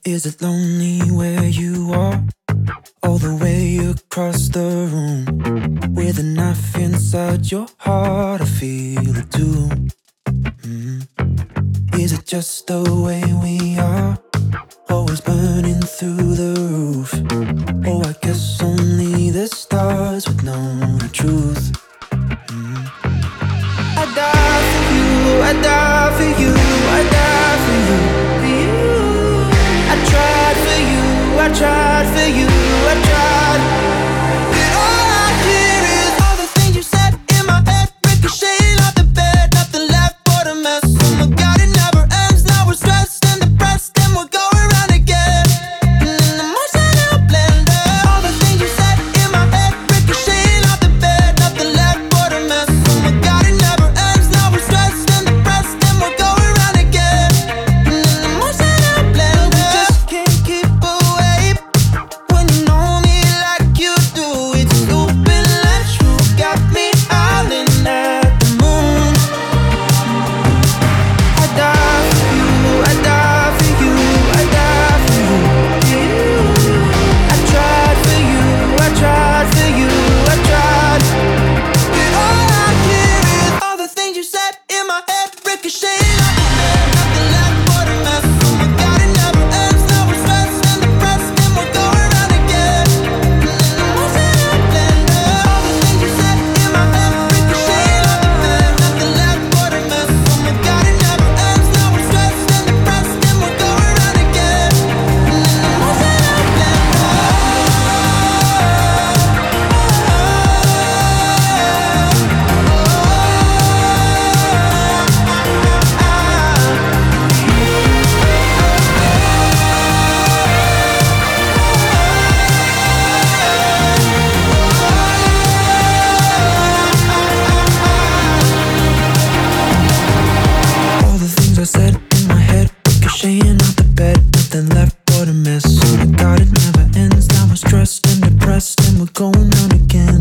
Is it lonely where you are? All the way across the room, with a knife inside your heart, I feel it too. Is it just the way we are? Always burning through the roof. Oh, I guess only the stars would know the truth. I die for you, I die for you, I die for you, for you. I tried for you, I tried for you, I tried. But all I hear is all the things you said in my head, ricocheting off the bed, nothing left but a mess. Oh my God, it never ends. Now we're stressed and depressed, and we're going round again in an emotional blender. All the things you said in my head, ricocheting off the bed, nothing left but a mess. Oh my God, it never ends. Now we're stressed and depressed, and we're going round again in an emotional blender. We just can't keep away when you know me like you do. It's stupid like you got me howling at the moon. I die for you, I die for you, I die for you, you. I tried for you, I tried for you, I tried. But all I hear is all the things you said in my head, ricocheting off the bed, nothing left but a mess. Oh my God, it never ends. Now we're stressed and depressed, and we're going round again in an emotional blender. All the things you said in my head, ricocheting off the bed, nothing left but a mess. Oh my God, it never ends. Now we're stressed and depressed, and we're going round again in an emotional blender. All the things I said in my head, ricocheting off the bed, nothing left but a mess. Oh my God, it never ends. Now we're stressed and depressed, and we're going round again